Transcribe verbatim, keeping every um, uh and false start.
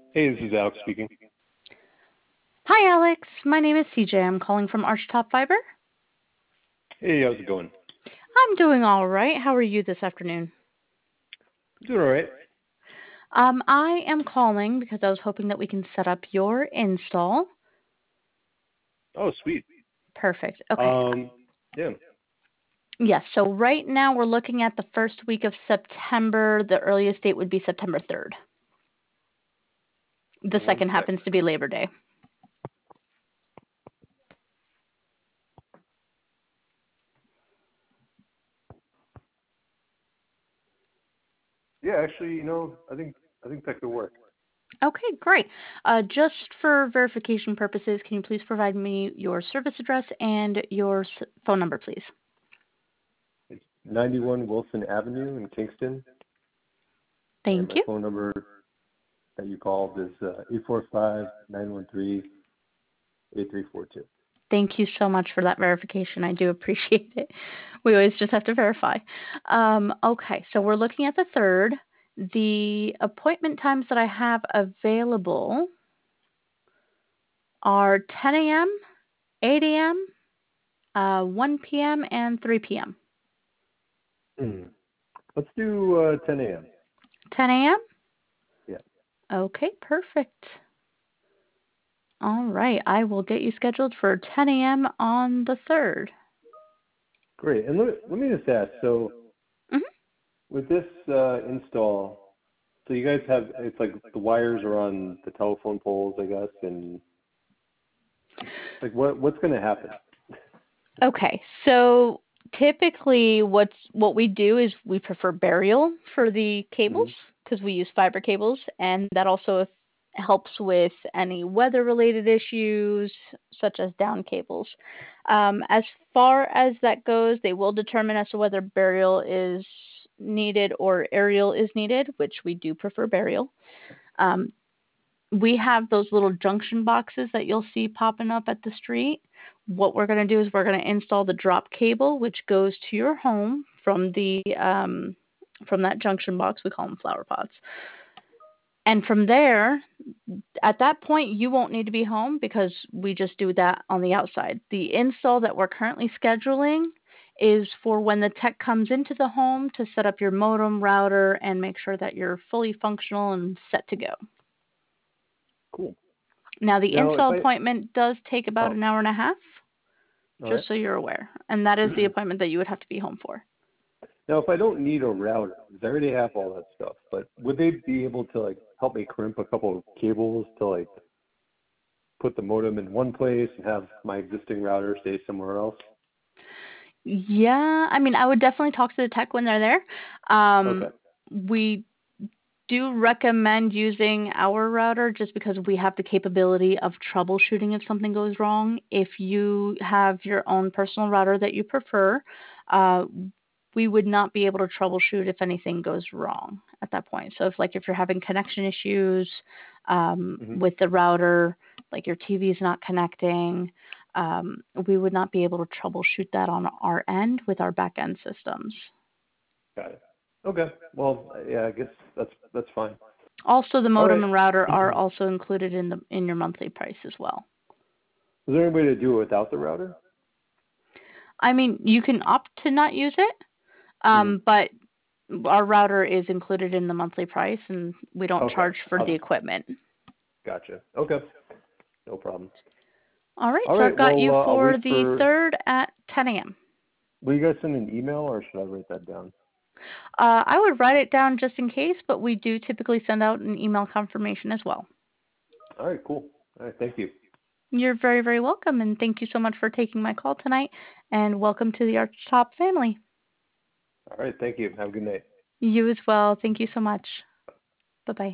Hey, this is Alex speaking. Hi, Alex. My name is C J. I'm calling from Archtop Fiber. Hey, how's it going? I'm doing all right. How are you this afternoon? Doing all right. Um, I am calling because I was hoping that we can set up your install. Oh, sweet. Perfect. Okay. Um, yeah. Yes, so right now we're looking at the first week of September. The earliest date would be September third. The One second sec. happens to be Labor Day. Yeah, actually, you know, I think I think that could work. Okay, great. Uh, just for verification purposes, can you please provide me your service address and your s- phone number, please? It's ninety-one Wilson Avenue in Kingston, and Thank my you. phone number that you called is uh, eight four five, nine one three, eight three four two. Thank you so much for that verification. I do appreciate it. We always just have to verify. Um, okay, so we're looking at the third. The appointment times that I have available are ten a m, eight a m, uh, one p m, and three p m Hmm. Let's do uh, ten a m. ten a m? Yeah. Okay, perfect. All right, I will get you scheduled for ten a m on the third. Great. And let, let me just ask, so Mhm. with this uh, install, so you guys have, it's like the wires are on the telephone poles, I guess, and like what what's going to happen? Okay, so typically what's what we do is we prefer burial for the cables Hmm. because we use fiber cables, and that also helps with any weather related issues such as down cables. Um, as far as that goes, they will determine as to whether burial is needed or aerial is needed, which we do prefer burial. Um, we have those little junction boxes that you'll see popping up at the street. What we're going to do is we're going to install the drop cable, which goes to your home from the um, from that junction box. We call them flower pots. And from there, at that point, you won't need to be home because we just do that on the outside. The install that we're currently scheduling is for when the tech comes into the home to set up your modem, router, and make sure that you're fully functional and set to go. Cool. Now, the Now, if install I appointment does take about oh, an hour and a half, all right. just so you're aware. And that is the appointment that you would have to be home for. Now, if I don't need a router, because I already have all that stuff, but would they be able to like help me crimp a couple of cables to like put the modem in one place and have my existing router stay somewhere else? Yeah, I mean, I would definitely talk to the tech when they're there. Um, Okay. we do recommend using our router just because we have the capability of troubleshooting if something goes wrong. If you have your own personal router that you prefer, uh, we would not be able to troubleshoot if anything goes wrong at that point. So if like if you're having connection issues um, Hmm. with the router, like your T V is not connecting, um, we would not be able to troubleshoot that on our end with our back end systems. Got it. Okay. Well, yeah, I guess that's that's fine. Also, the All modem right. and router are Is also included in the in your monthly price as well. there any way to do it without the router? I mean, you can opt to not use it, Hmm. um, but our router is included in the monthly price, and we don't Okay. charge for the I'll, equipment. gotcha. Okay. No problem. All right, All so I've right. got Well, you uh, I'll for wait the for. third at ten a m. Will you guys send an email or should I write that down? Uh, I would write it down just in case, but we do typically send out an email confirmation as well. All right. Cool. All right. Thank you. You're very, very welcome, and thank you so much for taking my call tonight, and welcome to the Archtop family. All right. Thank you. Have a good night. You as well. Thank you so much. Bye-bye.